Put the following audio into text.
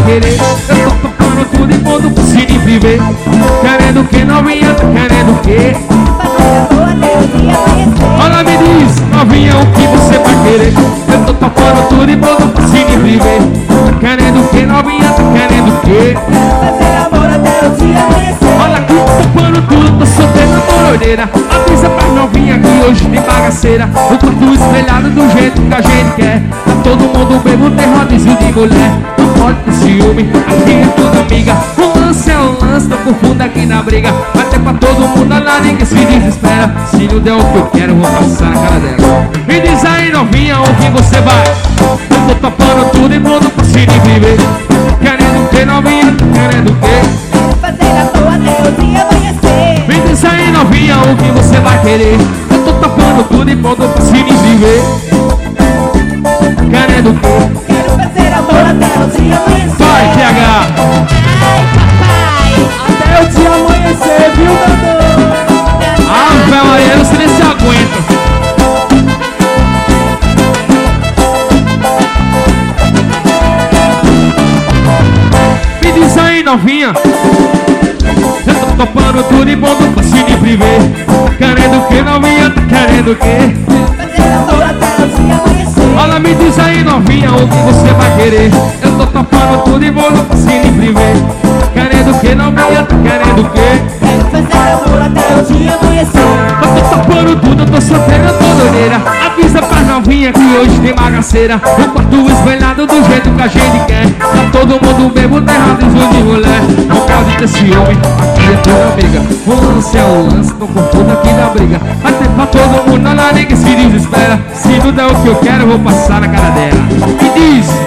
querer. Eu tô topando tudo e pondo piscina em privê. Querendo o que, novinha, tá querendo o que? Olha, me diz, novinha, o que você vai querer? Eu tô topando tudo e pondo piscina em privê. Tá querendo o que, novinha, tá querendo o que? Olha aqui, topando tudo, tô solteiro na moroneira. Avisa pra novinha que hoje tem bagaceira. O quarto espelhado do jeito que a gente quer. Tá todo mundo bebo, tem rodízio de mulher. Não pode ter ciúme, aqui é tudo amiga. O lance é um lance, tô com fundo aqui na briga. Vai ter pra todo mundo, lá ninguém se desespera. Se não der o que eu quero, vou passar na cara dela. Me diz aí, novinha, onde você vai? Eu tô topando tudo e mundo pra se viver. Querendo o que, novinha? Querendo o que? Me diz aí, novinha, o que você vai querer? Eu tô topando tudo e pondo pra se viver. Querendo o quê? Quero fazer amor até o dia amanhecer. Vai, TH! Ai, papai, Até o dia amanhecer, viu, meu Deus? Ah, velho, Maria, você nem se aguenta. Me diz aí, novinha. Eu tô topando tudo e pondo pra se viver. Querendo o que, novinha? Tá querendo o quê? fazer amor até o dia amanhecer. Olha, me diz aí, novinha, o que você vai querer? Eu tô topando tudo e vou no piscina em privê. Querendo o que, novinha? Tá querendo o quê? Quero fazer amor até o dia amanhecer. Eu tô topando tudo, eu tô solteira, eu tô doideira. Avisa pra novinha que hoje tem bagaceira. O quarto espelhado do jeito que a gente quer. Tá todo mundo bebo, tem rodízio de mulher. Não pode ter ciúme, aqui é tua amiga. O lance é o lance, tô com tudo aqui da briga. Vai ter pra todo mundo, lá ninguém se desespera. Se não der o que eu quero, eu vou passar na cara dela. Me diz,